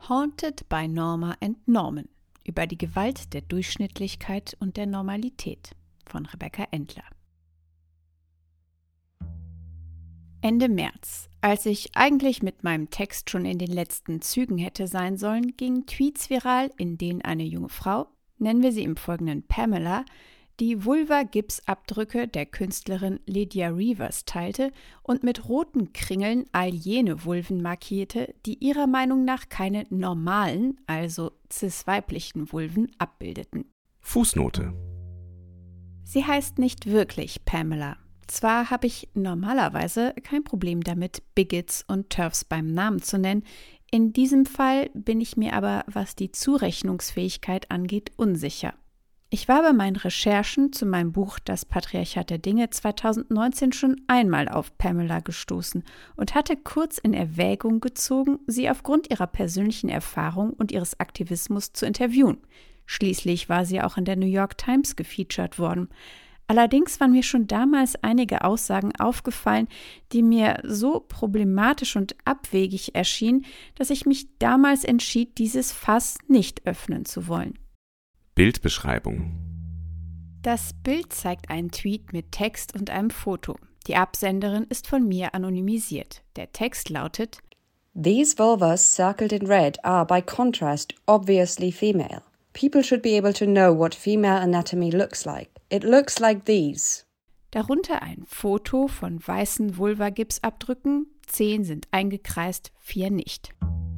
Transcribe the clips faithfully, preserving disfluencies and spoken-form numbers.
Haunted by Norma and Norman über die Gewalt der Durchschnittlichkeit und der Normalität von Rebecca Endler. Ende März, als ich eigentlich mit meinem Text schon in den letzten Zügen hätte sein sollen, gingen Tweets viral, in denen eine junge Frau, nennen wir sie im Folgenden Pamela, die Vulva-Gipsabdrücke der Künstlerin Lydia Rivers teilte und mit roten Kringeln all jene Vulven markierte, die ihrer Meinung nach keine normalen, also cis-weiblichen Vulven abbildeten. Fußnote. Sie heißt nicht wirklich Pamela. Zwar habe ich normalerweise kein Problem damit, Bigots und TERFs beim Namen zu nennen, in diesem Fall bin ich mir aber, was die Zurechnungsfähigkeit angeht, unsicher. Ich war bei meinen Recherchen zu meinem Buch Das Patriarchat der Dinge zweitausendneunzehn schon einmal auf Pamela gestoßen und hatte kurz in Erwägung gezogen, sie aufgrund ihrer persönlichen Erfahrung und ihres Aktivismus zu interviewen. Schließlich war sie auch in der New York Times gefeatured worden. Allerdings waren mir schon damals einige Aussagen aufgefallen, die mir so problematisch und abwegig erschienen, dass ich mich damals entschied, dieses Fass nicht öffnen zu wollen. Bildbeschreibung. Das Bild zeigt einen Tweet mit Text und einem Foto. Die Absenderin ist von mir anonymisiert. Der Text lautet: These vulvas circled in red are, by contrast, obviously female. People should be able to know what female anatomy looks like. It looks like these. Darunter ein Foto von weißen Vulva-Gipsabdrücken. Zehn sind eingekreist, vier nicht.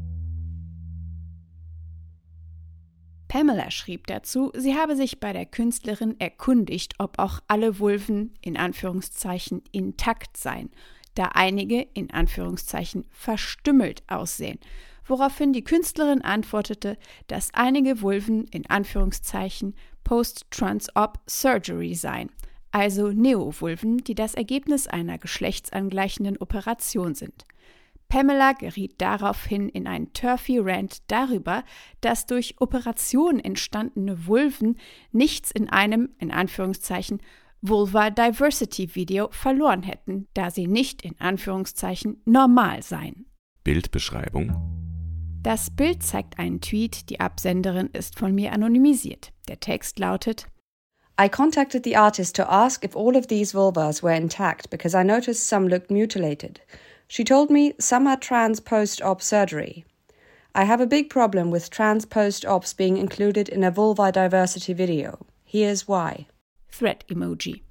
Pamela schrieb dazu, sie habe sich bei der Künstlerin erkundigt, ob auch alle Vulven in Anführungszeichen intakt seien, da einige in Anführungszeichen verstümmelt aussehen, woraufhin die Künstlerin antwortete, dass einige Vulven in Anführungszeichen Post-Trans-Op Surgery seien, also Neovulven, die das Ergebnis einer geschlechtsangleichenden Operation sind. Pamela geriet daraufhin in einen Turfy-Rant darüber, dass durch Operation entstandene Vulven nichts in einem, in Anführungszeichen, Vulva-Diversity-Video verloren hätten, da sie nicht, in Anführungszeichen, normal seien. Bildbeschreibung. Das Bild zeigt einen Tweet, die Absenderin ist von mir anonymisiert. Der Text lautet: I contacted the artist to ask if all of these vulvas were intact because I noticed some looked mutilated. She told me some had trans post-op surgery. I have a big problem with trans post-ops being included in a vulva diversity video. Here's why. Thread-Emoji.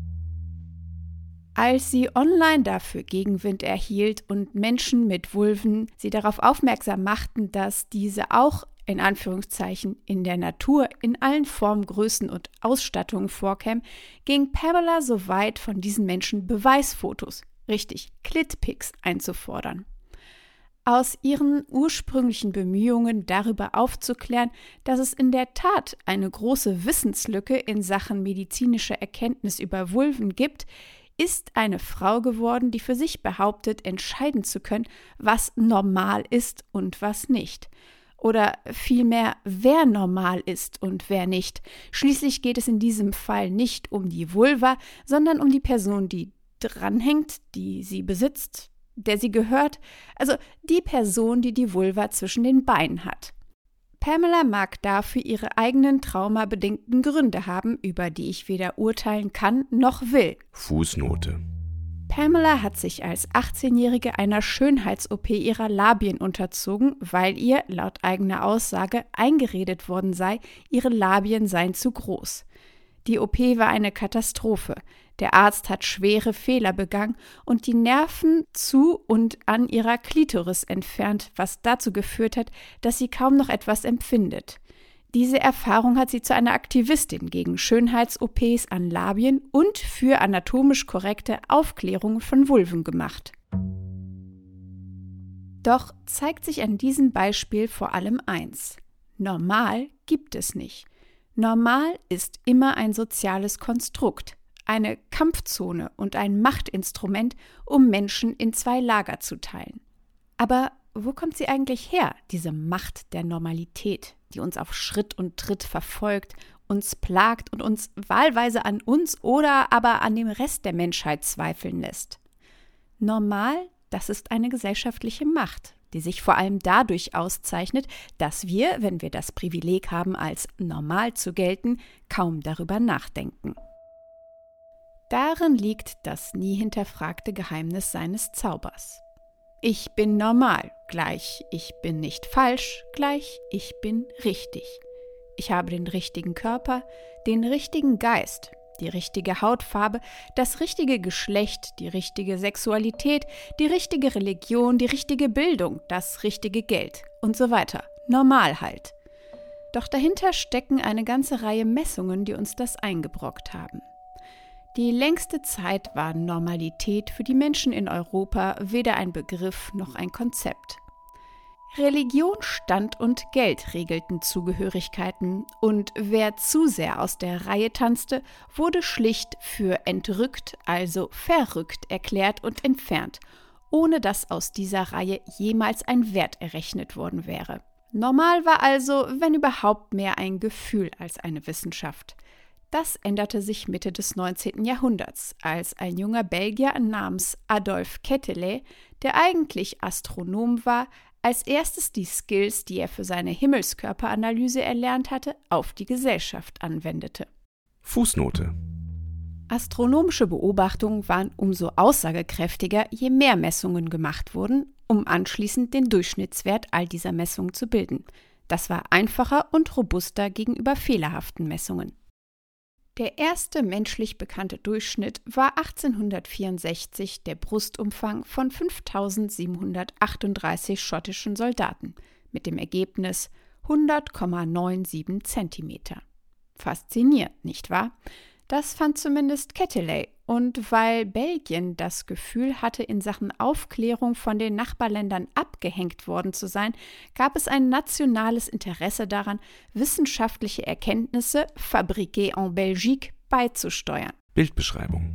Als sie online dafür Gegenwind erhielt und Menschen mit Vulven sie darauf aufmerksam machten, dass diese auch in Anführungszeichen in der Natur in allen Formen, Größen und Ausstattungen vorkämen, ging Pamela so weit, von diesen Menschen Beweisfotos, richtig Clitpics, einzufordern. Aus ihren ursprünglichen Bemühungen, darüber aufzuklären, dass es in der Tat eine große Wissenslücke in Sachen medizinischer Erkenntnis über Vulven gibt, ist eine Frau geworden, die für sich behauptet, entscheiden zu können, was normal ist und was nicht. Oder vielmehr, wer normal ist und wer nicht. Schließlich geht es in diesem Fall nicht um die Vulva, sondern um die Person, die dranhängt, die sie besitzt, der sie gehört, also die Person, die die Vulva zwischen den Beinen hat. Pamela mag dafür ihre eigenen traumabedingten Gründe haben, über die ich weder urteilen kann noch will. Fußnote. Pamela hat sich als achtzehnjährige einer Schönheits-O P ihrer Labien unterzogen, weil ihr, laut eigener Aussage, eingeredet worden sei, ihre Labien seien zu groß. Die O P war eine Katastrophe. Der Arzt hat schwere Fehler begangen und die Nerven zu und an ihrer Klitoris entfernt, was dazu geführt hat, dass sie kaum noch etwas empfindet. Diese Erfahrung hat sie zu einer Aktivistin gegen Schönheits-O Ps an Labien und für anatomisch korrekte Aufklärung von Vulven gemacht. Doch zeigt sich an diesem Beispiel vor allem eins: Normal gibt es nicht. Normal ist immer ein soziales Konstrukt, eine Kampfzone und ein Machtinstrument, um Menschen in zwei Lager zu teilen. Aber wo kommt sie eigentlich her, diese Macht der Normalität, die uns auf Schritt und Tritt verfolgt, uns plagt und uns wahlweise an uns oder aber an dem Rest der Menschheit zweifeln lässt? Normal Das ist eine gesellschaftliche Macht, die sich vor allem dadurch auszeichnet, dass wir, wenn wir das Privileg haben, als normal zu gelten, kaum darüber nachdenken. Darin liegt das nie hinterfragte Geheimnis seines Zaubers. Ich bin normal, gleich ich bin nicht falsch, gleich ich bin richtig. Ich habe den richtigen Körper, den richtigen Geist, die richtige Hautfarbe, das richtige Geschlecht, die richtige Sexualität, die richtige Religion, die richtige Bildung, das richtige Geld und so weiter. Normal halt. Doch dahinter stecken eine ganze Reihe Messungen, die uns das eingebrockt haben. Die längste Zeit war Normalität für die Menschen in Europa weder ein Begriff noch ein Konzept. Religion, Stand und Geld regelten Zugehörigkeiten und wer zu sehr aus der Reihe tanzte, wurde schlicht für entrückt, also verrückt erklärt und entfernt, ohne dass aus dieser Reihe jemals ein Wert errechnet worden wäre. Normal war also, wenn überhaupt, mehr ein Gefühl als eine Wissenschaft. Das änderte sich Mitte des neunzehnten Jahrhunderts, als ein junger Belgier namens Adolphe Quetelet, der eigentlich Astronom war, als erstes die Skills, die er für seine Himmelskörperanalyse erlernt hatte, auf die Gesellschaft anwendete. Fußnote. Astronomische Beobachtungen waren umso aussagekräftiger, je mehr Messungen gemacht wurden, um anschließend den Durchschnittswert all dieser Messungen zu bilden. Das war einfacher und robuster gegenüber fehlerhaften Messungen. Der erste menschlich bekannte Durchschnitt war achtzehnhundertvierundsechzig der Brustumfang von fünftausendsiebenhundertachtunddreißig schottischen Soldaten mit dem Ergebnis hundert Komma siebenundneunzig Zentimeter. Faszinierend, nicht wahr? Das fand zumindest Quetelet, und weil Belgien das Gefühl hatte, in Sachen Aufklärung von den Nachbarländern abgehängt worden zu sein, gab es ein nationales Interesse daran, wissenschaftliche Erkenntnisse fabriquées en Belgique beizusteuern. Bildbeschreibung.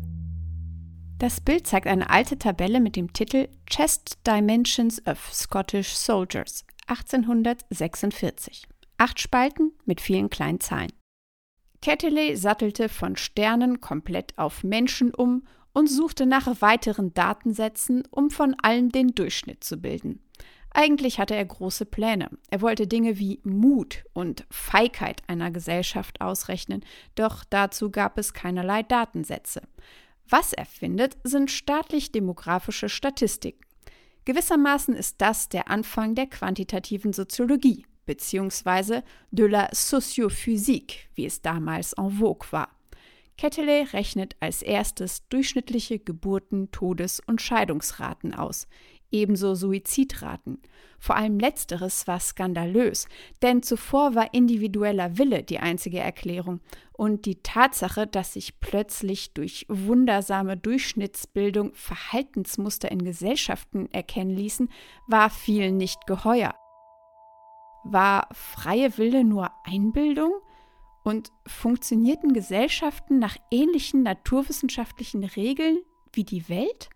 Das Bild zeigt eine alte Tabelle mit dem Titel Chest Dimensions of Scottish Soldiers achtzehnhundertsechsundvierzig. Acht Spalten mit vielen kleinen Zahlen. Quetelet sattelte von Sternen komplett auf Menschen um und suchte nach weiteren Datensätzen, um von allen den Durchschnitt zu bilden. Eigentlich hatte er große Pläne. Er wollte Dinge wie Mut und Feigheit einer Gesellschaft ausrechnen, doch dazu gab es keinerlei Datensätze. Was er findet, sind staatlich-demografische Statistiken. Gewissermaßen ist das der Anfang der quantitativen Soziologie, beziehungsweise de la Sociophysique, wie es damals en vogue war. Quetelet rechnet als erstes durchschnittliche Geburten-, Todes- und Scheidungsraten aus, ebenso Suizidraten. Vor allem letzteres war skandalös, denn zuvor war individueller Wille die einzige Erklärung und die Tatsache, dass sich plötzlich durch wundersame Durchschnittsbildung Verhaltensmuster in Gesellschaften erkennen ließen, war vielen nicht geheuer. War freie Wille nur Einbildung? Und funktionierten Gesellschaften nach ähnlichen naturwissenschaftlichen Regeln wie die Welt?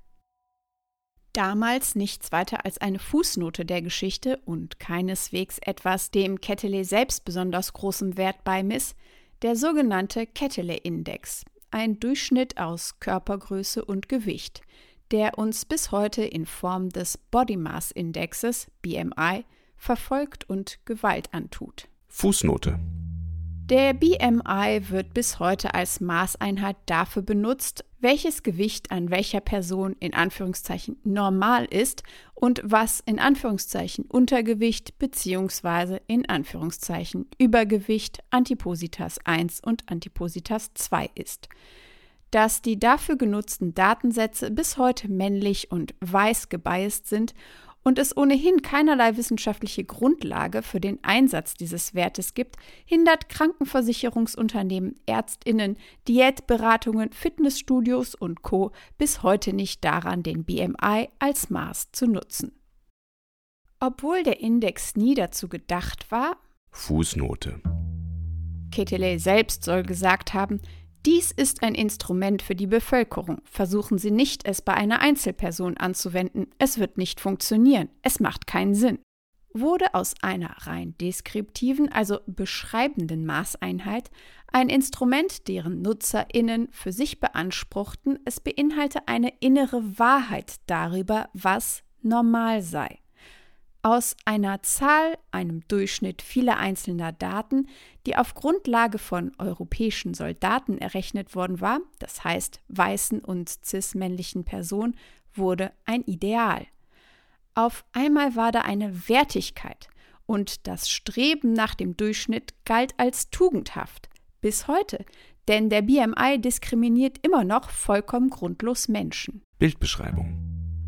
Damals nichts weiter als eine Fußnote der Geschichte und keineswegs etwas, dem Quetelet selbst besonders großem Wert beimiss, der sogenannte Quetelet-Index, ein Durchschnitt aus Körpergröße und Gewicht, der uns bis heute in Form des Body Mass Indexes, B M I, verfolgt und Gewalt antut. Fußnote. Der B M I wird bis heute als Maßeinheit dafür benutzt, welches Gewicht an welcher Person in Anführungszeichen normal ist und was in Anführungszeichen Untergewicht bzw. in Anführungszeichen Übergewicht Antipositas eins und Antipositas zwei ist. Dass die dafür genutzten Datensätze bis heute männlich und weiß gebiased sind und es ohnehin keinerlei wissenschaftliche Grundlage für den Einsatz dieses Wertes gibt, hindert Krankenversicherungsunternehmen, ÄrztInnen, Diätberatungen, Fitnessstudios und Co. bis heute nicht daran, den B M I als Maß zu nutzen. Obwohl der Index nie dazu gedacht war, Fußnote. Quetelet selbst soll gesagt haben, dies ist ein Instrument für die Bevölkerung. Versuchen Sie nicht, es bei einer Einzelperson anzuwenden. Es wird nicht funktionieren. Es macht keinen Sinn. Wurde aus einer rein deskriptiven, also beschreibenden Maßeinheit Ein Instrument, deren NutzerInnen für sich beanspruchten, es beinhalte eine innere Wahrheit darüber, was normal sei. Aus einer Zahl, einem Durchschnitt vieler einzelner Daten, die auf Grundlage von europäischen Soldaten errechnet worden war, das heißt weißen und cis-männlichen Personen, wurde ein Ideal. Auf einmal war da eine Wertigkeit und das Streben nach dem Durchschnitt galt als tugendhaft. Bis heute, denn der B M I diskriminiert immer noch vollkommen grundlos Menschen. Bildbeschreibung.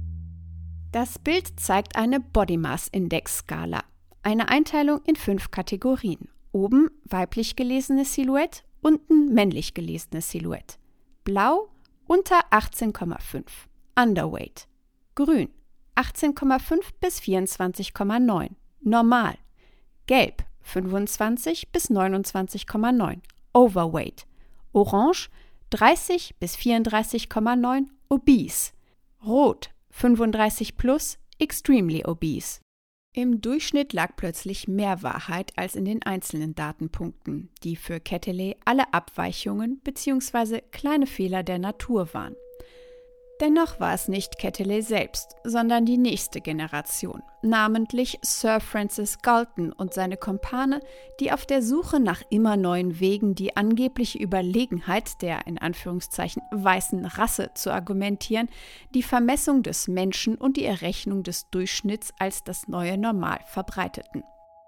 Das Bild zeigt eine Body Mass Index Skala, eine Einteilung in fünf Kategorien. Oben weiblich gelesene Silhouette, unten männlich gelesene Silhouette. Blau unter achtzehn Komma fünf, Underweight. Grün achtzehn Komma fünf bis vierundzwanzig Komma neun, normal. Gelb fünfundzwanzig bis neunundzwanzig Komma neun, Overweight. Orange dreißig bis vierunddreißig Komma neun, Obese. Rot fünfunddreißig plus, extremely obese. Im Durchschnitt lag plötzlich mehr Wahrheit als in den einzelnen Datenpunkten, die für Quetelet alle Abweichungen bzw. kleine Fehler der Natur waren. Dennoch war es nicht Quetelet selbst, sondern die nächste Generation, namentlich Sir Francis Galton und seine Kumpane, die auf der Suche nach immer neuen Wegen die angebliche Überlegenheit der in Anführungszeichen weißen Rasse zu argumentieren, die Vermessung des Menschen und die Errechnung des Durchschnitts als das neue Normal verbreiteten.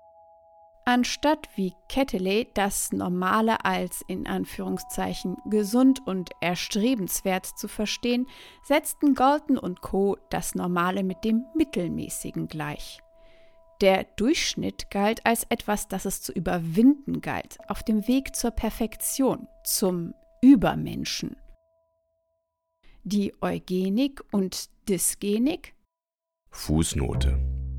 Anstatt wie Quetelet das Normale als in Anführungszeichen gesund und erstrebenswert zu verstehen, setzten Galton und Co. das Normale mit dem Mittelmäßigen gleich. Der Durchschnitt galt als etwas, das es zu überwinden galt, auf dem Weg zur Perfektion, zum Übermenschen. Die Eugenik und Dysgenik? Fußnote.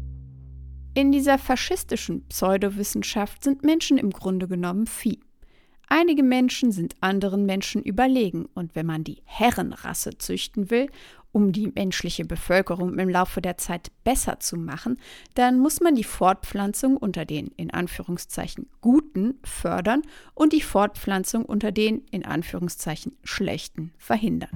In dieser faschistischen Pseudowissenschaft sind Menschen im Grunde genommen Vieh. Einige Menschen sind anderen Menschen überlegen und wenn man die Herrenrasse züchten will, um die menschliche Bevölkerung im Laufe der Zeit besser zu machen, dann muss man die Fortpflanzung unter den in Anführungszeichen Guten fördern und die Fortpflanzung unter den in Anführungszeichen Schlechten verhindern.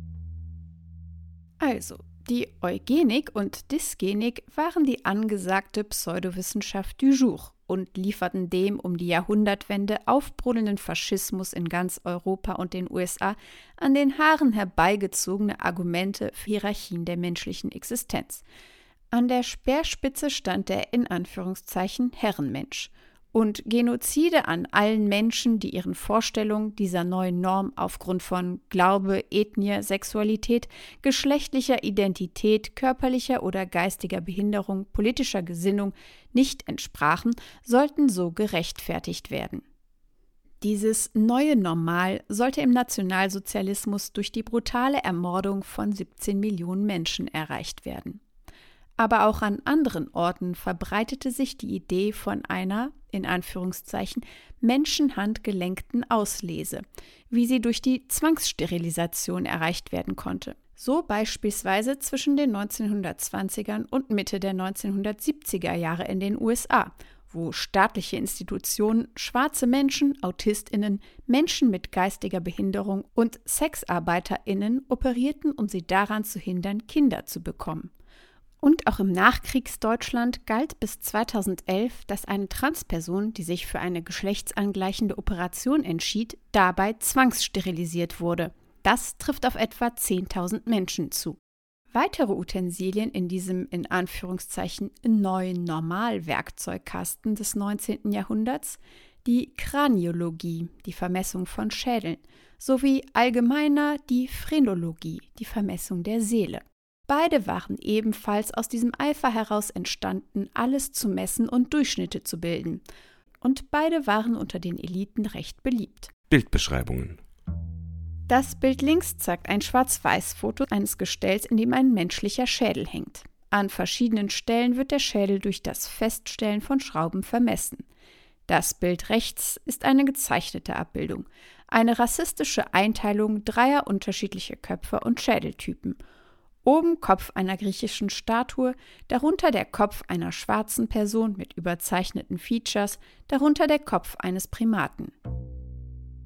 Also, die Eugenik und Dysgenik waren die angesagte Pseudowissenschaft du jour und lieferten dem um die Jahrhundertwende aufbrodelnden Faschismus in ganz Europa und den U S A an den Haaren herbeigezogene Argumente für Hierarchien der menschlichen Existenz. An der Speerspitze stand der in Anführungszeichen Herrenmensch. Und Genozide an allen Menschen, die ihren Vorstellungen dieser neuen Norm aufgrund von Glaube, Ethnie, Sexualität, geschlechtlicher Identität, körperlicher oder geistiger Behinderung, politischer Gesinnung nicht entsprachen, sollten so gerechtfertigt werden. Dieses neue Normal sollte im Nationalsozialismus durch die brutale Ermordung von siebzehn Millionen Menschen erreicht werden. Aber auch an anderen Orten verbreitete sich die Idee von einer, in Anführungszeichen, menschenhandgelenkten Auslese, wie sie durch die Zwangssterilisation erreicht werden konnte. So beispielsweise zwischen den neunzehnhundertzwanzigern und Mitte der neunzehnhundertsiebziger Jahre in den U S A, wo staatliche Institutionen schwarze Menschen, AutistInnen, Menschen mit geistiger Behinderung und SexarbeiterInnen operierten, um sie daran zu hindern, Kinder zu bekommen. Und auch im Nachkriegsdeutschland galt bis zweitausendelf, dass eine Transperson, die sich für eine geschlechtsangleichende Operation entschied, dabei zwangssterilisiert wurde. Das trifft auf etwa zehntausend Menschen zu. Weitere Utensilien in diesem in Anführungszeichen neuen Normalwerkzeugkasten des neunzehnten Jahrhunderts, die Kraniologie, die Vermessung von Schädeln, sowie allgemeiner die Phrenologie, die Vermessung der Seele. Beide waren ebenfalls aus diesem Eifer heraus entstanden, alles zu messen und Durchschnitte zu bilden. Und beide waren unter den Eliten recht beliebt. Bildbeschreibungen. Das Bild links zeigt ein Schwarz-Weiß-Foto eines Gestells, in dem ein menschlicher Schädel hängt. An verschiedenen Stellen wird der Schädel durch das Feststellen von Schrauben vermessen. Das Bild rechts ist eine gezeichnete Abbildung, eine rassistische Einteilung dreier unterschiedlicher Köpfe und Schädeltypen. Oben Kopf einer griechischen Statue, darunter der Kopf einer schwarzen Person mit überzeichneten Features, darunter der Kopf eines Primaten.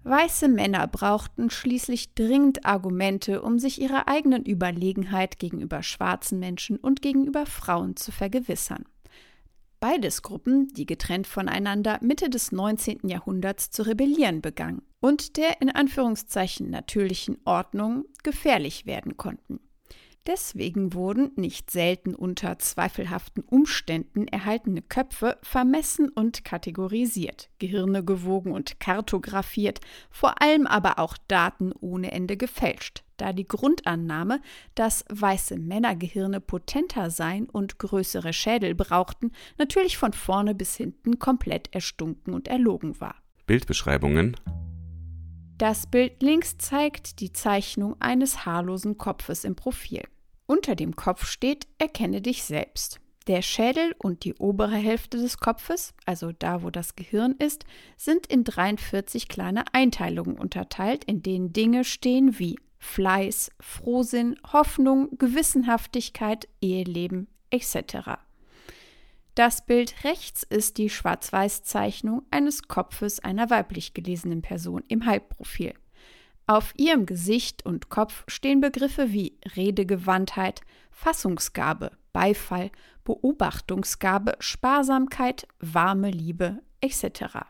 Weiße Männer brauchten schließlich dringend Argumente, um sich ihrer eigenen Überlegenheit gegenüber schwarzen Menschen und gegenüber Frauen zu vergewissern. Beides Gruppen, die getrennt voneinander Mitte des neunzehnten Jahrhunderts zu rebellieren begannen und der in Anführungszeichen natürlichen Ordnung gefährlich werden konnten. Deswegen wurden nicht selten unter zweifelhaften Umständen erhaltene Köpfe vermessen und kategorisiert, Gehirne gewogen und kartografiert, vor allem aber auch Daten ohne Ende gefälscht, da die Grundannahme, dass weiße Männergehirne potenter seien und größere Schädel brauchten, natürlich von vorne bis hinten komplett erstunken und erlogen war. Bildbeschreibungen. Das Bild links zeigt die Zeichnung eines haarlosen Kopfes im Profil. Unter dem Kopf steht: Erkenne dich selbst. Der Schädel und die obere Hälfte des Kopfes, also da, wo das Gehirn ist, sind in dreiundvierzig kleine Einteilungen unterteilt, in denen Dinge stehen wie Fleiß, Frohsinn, Hoffnung, Gewissenhaftigkeit, Eheleben et cetera. Das Bild rechts ist die Schwarz-Weiß-Zeichnung eines Kopfes einer weiblich gelesenen Person im Halbprofil. Auf ihrem Gesicht und Kopf stehen Begriffe wie Redegewandtheit, Fassungsgabe, Beifall, Beobachtungsgabe, Sparsamkeit, warme Liebe et cetera.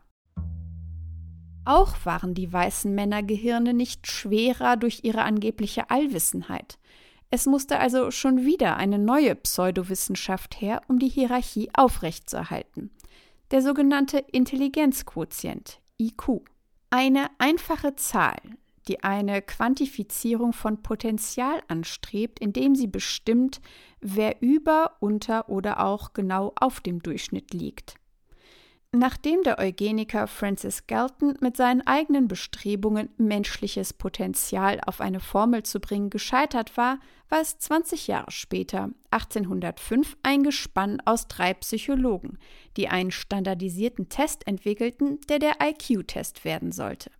Auch waren die weißen Männergehirne nicht schwerer durch ihre angebliche Allwissenheit. Es musste also schon wieder eine neue Pseudowissenschaft her, um die Hierarchie aufrechtzuerhalten. Der sogenannte Intelligenzquotient, I Q. Eine einfache Zahl, die eine Quantifizierung von Potenzial anstrebt, indem sie bestimmt, wer über, unter oder auch genau auf dem Durchschnitt liegt. Nachdem der Eugeniker Francis Galton mit seinen eigenen Bestrebungen, menschliches Potenzial auf eine Formel zu bringen, gescheitert war, war es zwanzig Jahre später, achtzehnhundertfünf, ein Gespann aus drei Psychologen, die einen standardisierten Test entwickelten, der der I Q-Test werden sollte.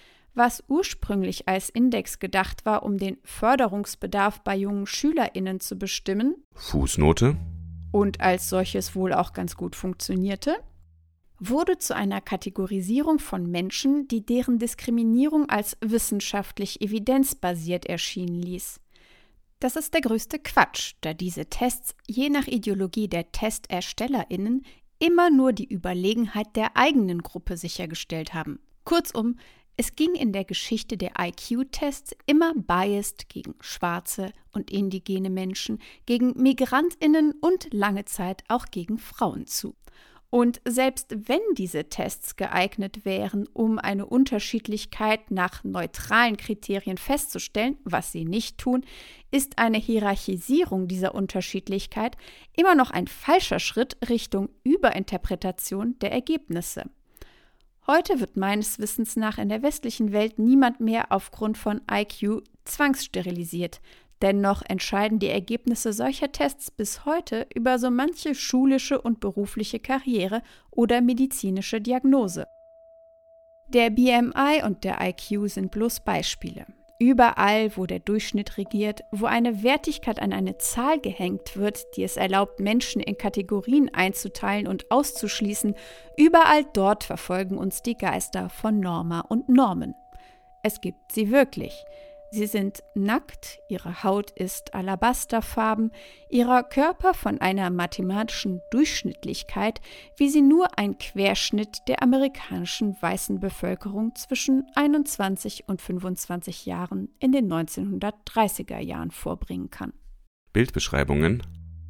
Was ursprünglich als Index gedacht war, um den Förderungsbedarf bei jungen SchülerInnen zu bestimmen, Fußnote, und als solches wohl auch ganz gut funktionierte, wurde zu einer Kategorisierung von Menschen, die deren Diskriminierung als wissenschaftlich evidenzbasiert erschienen ließ. Das ist der größte Quatsch, da diese Tests je nach Ideologie der TesterstellerInnen immer nur die Überlegenheit der eigenen Gruppe sichergestellt haben. Kurzum, es ging in der Geschichte der I Q-Tests immer biased gegen schwarze und indigene Menschen, gegen MigrantInnen und lange Zeit auch gegen Frauen zu. Und selbst wenn diese Tests geeignet wären, um eine Unterschiedlichkeit nach neutralen Kriterien festzustellen, was sie nicht tun, ist eine Hierarchisierung dieser Unterschiedlichkeit immer noch ein falscher Schritt Richtung Überinterpretation der Ergebnisse. Heute wird meines Wissens nach in der westlichen Welt niemand mehr aufgrund von I Q zwangssterilisiert. Dennoch entscheiden die Ergebnisse solcher Tests bis heute über so manche schulische und berufliche Karriere oder medizinische Diagnose. Der B M I und der I Q sind bloß Beispiele. Überall, wo der Durchschnitt regiert, wo eine Wertigkeit an eine Zahl gehängt wird, die es erlaubt, Menschen in Kategorien einzuteilen und auszuschließen, überall dort verfolgen uns die Geister von Norma und Normen. Es gibt sie wirklich. Sie sind nackt, ihre Haut ist alabasterfarben, ihr Körper von einer mathematischen Durchschnittlichkeit, wie sie nur ein Querschnitt der amerikanischen weißen Bevölkerung zwischen einundzwanzig und fünfundzwanzig Jahren in den neunzehnhundertdreißiger Jahren vorbringen kann. Bildbeschreibungen.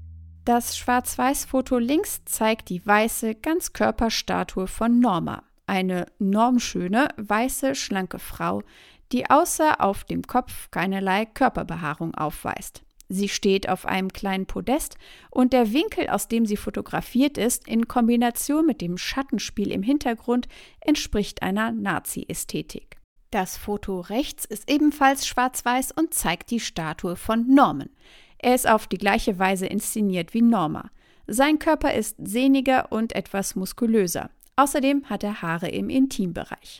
Das Schwarz-Weiß-Foto links zeigt die weiße Ganzkörperstatue von Norma, eine normschöne, weiße, schlanke Frau, die außer auf dem Kopf keinerlei Körperbehaarung aufweist. Sie steht auf einem kleinen Podest und der Winkel, aus dem sie fotografiert ist, in Kombination mit dem Schattenspiel im Hintergrund, entspricht einer Nazi-Ästhetik. Das Foto rechts ist ebenfalls schwarz-weiß und zeigt die Statue von Norman. Er ist auf die gleiche Weise inszeniert wie Norma. Sein Körper ist sehniger und etwas muskulöser. Außerdem hat er Haare im Intimbereich.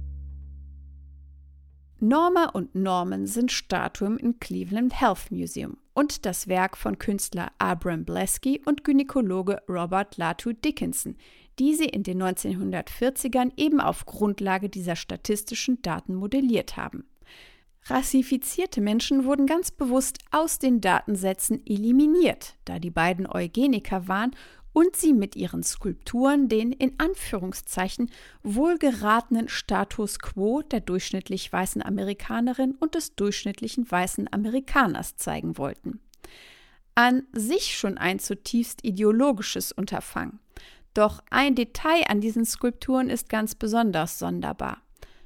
Norma und Norman sind Statuen im Cleveland Health Museum und das Werk von Künstler Abram Blesky und Gynäkologe Robert Latu Dickinson, die sie in den neunzehnhundertvierzigern eben auf Grundlage dieser statistischen Daten modelliert haben. Rassifizierte Menschen wurden ganz bewusst aus den Datensätzen eliminiert, da die beiden Eugeniker waren und sie mit ihren Skulpturen den in Anführungszeichen wohlgeratenen Status quo der durchschnittlich weißen Amerikanerin und des durchschnittlichen weißen Amerikaners zeigen wollten. An sich schon ein zutiefst ideologisches Unterfangen. Doch ein Detail an diesen Skulpturen ist ganz besonders sonderbar.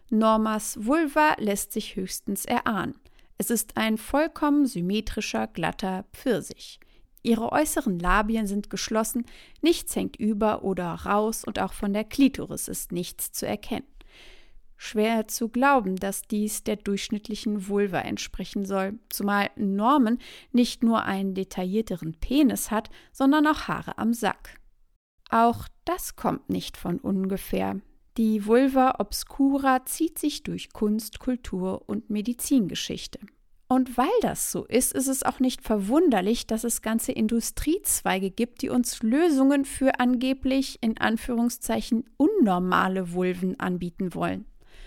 Normas Vulva lässt sich höchstens erahnen. Es ist ein vollkommen symmetrischer, glatter Pfirsich. Ihre äußeren Labien sind geschlossen, nichts hängt über oder raus und auch von der Klitoris ist nichts zu erkennen. Schwer zu glauben, dass dies der durchschnittlichen Vulva entsprechen soll, zumal Norman nicht nur einen detaillierteren Penis hat, sondern auch Haare am Sack. Auch das kommt nicht von ungefähr. Die Vulva obscura zieht sich durch Kunst, Kultur und Medizingeschichte. Und weil das so ist, ist es auch nicht verwunderlich, dass es ganze Industriezweige gibt, die uns Lösungen für angeblich, in Anführungszeichen, unnormale Vulven anbieten wollen.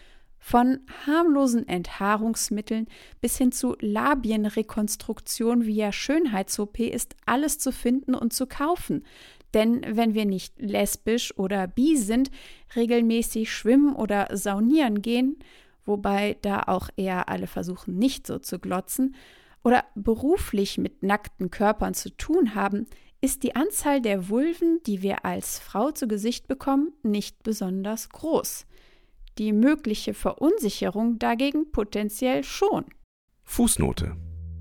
Von harmlosen Enthaarungsmitteln bis hin zu Labienrekonstruktion via Schönheits-O P ist alles zu finden und zu kaufen. Denn wenn wir nicht lesbisch oder bi sind, regelmäßig schwimmen oder saunieren gehen, wobei da auch eher alle versuchen, nicht so zu glotzen, oder beruflich mit nackten Körpern zu tun haben, ist die Anzahl der Vulven, die wir als Frau zu Gesicht bekommen, nicht besonders groß. Die mögliche Verunsicherung dagegen potenziell schon. Fußnote.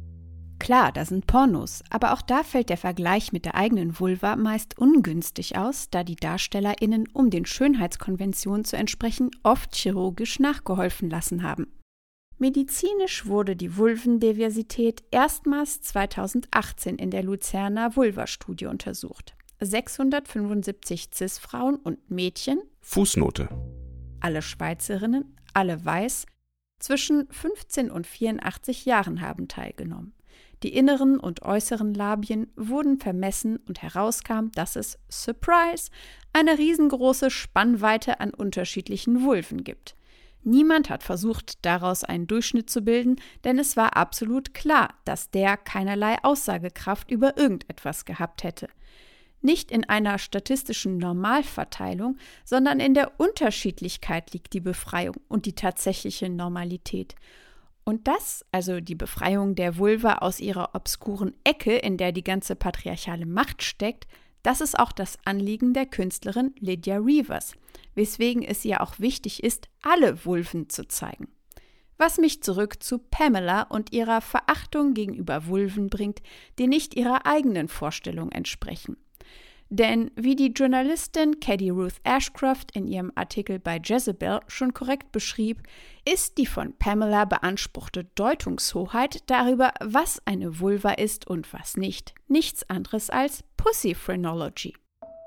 Klar, da sind Pornos, aber auch da fällt der Vergleich mit der eigenen Vulva meist ungünstig aus, da die DarstellerInnen, um den Schönheitskonventionen zu entsprechen, oft chirurgisch nachgeholfen lassen haben. Medizinisch wurde die Vulvendiversität erstmals zweitausendachtzehn in der Luzerner Vulva-Studie untersucht. sechshundertfünfundsiebzig Cis-Frauen und Mädchen, Fußnote. alle Schweizerinnen, alle weiß, zwischen fünfzehn und vierundachtzig Jahren haben teilgenommen. Die inneren und äußeren Labien wurden vermessen und herauskam, dass es, Surprise, eine riesengroße Spannweite an unterschiedlichen Vulven gibt. Niemand hat versucht, daraus einen Durchschnitt zu bilden, denn es war absolut klar, dass der keinerlei Aussagekraft über irgendetwas gehabt hätte. Nicht in einer statistischen Normalverteilung, sondern in der Unterschiedlichkeit liegt die Befreiung und die tatsächliche Normalität. Und das, also die Befreiung der Vulva aus ihrer obskuren Ecke, in der die ganze patriarchale Macht steckt, das ist auch das Anliegen der Künstlerin Lydia Reevers, weswegen es ihr auch wichtig ist, alle Vulven zu zeigen. Was mich zurück zu Pamela und ihrer Verachtung gegenüber Vulven bringt, die nicht ihrer eigenen Vorstellung entsprechen. Denn wie die Journalistin Katie Ruth Ashcroft in ihrem Artikel bei Jezebel schon korrekt beschrieb, ist die von Pamela beanspruchte Deutungshoheit darüber, was eine Vulva ist und was nicht, nichts anderes als Pussyphrenology.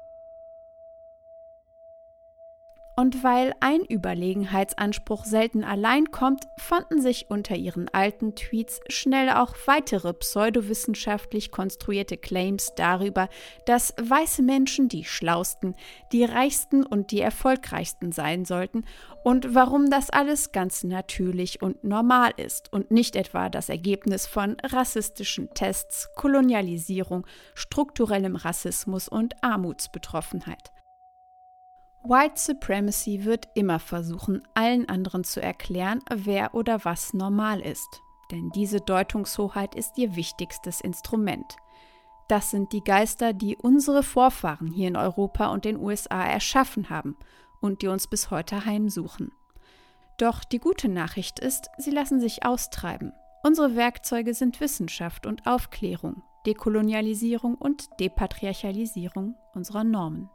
Und weil ein Überlegenheitsanspruch selten allein kommt, fanden sich unter ihren alten Tweets schnell auch weitere pseudowissenschaftlich konstruierte Claims darüber, dass weiße Menschen die schlausten, die reichsten und die erfolgreichsten sein sollten und warum das alles ganz natürlich und normal ist und nicht etwa das Ergebnis von rassistischen Tests, Kolonialisierung, strukturellem Rassismus und Armutsbetroffenheit. White Supremacy wird immer versuchen, allen anderen zu erklären, wer oder was normal ist. Denn diese Deutungshoheit ist ihr wichtigstes Instrument. Das sind die Geister, die unsere Vorfahren hier in Europa und den U S A erschaffen haben und die uns bis heute heimsuchen. Doch die gute Nachricht ist, sie lassen sich austreiben. Unsere Werkzeuge sind Wissenschaft und Aufklärung, Dekolonialisierung und Depatriarchalisierung unserer Normen.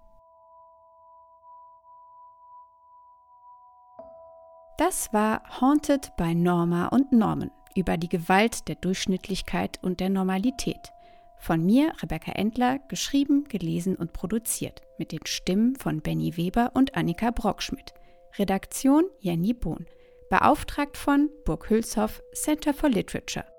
Das war Haunted by Norma und Norman über die Gewalt der Durchschnittlichkeit und der Normalität. Von mir, Rebecca Endler, geschrieben, gelesen und produziert mit den Stimmen von Benny Weber und Annika Brockschmidt. Redaktion Jenny Bohn. Beauftragt von Burg Hülshoff, Center for Literature.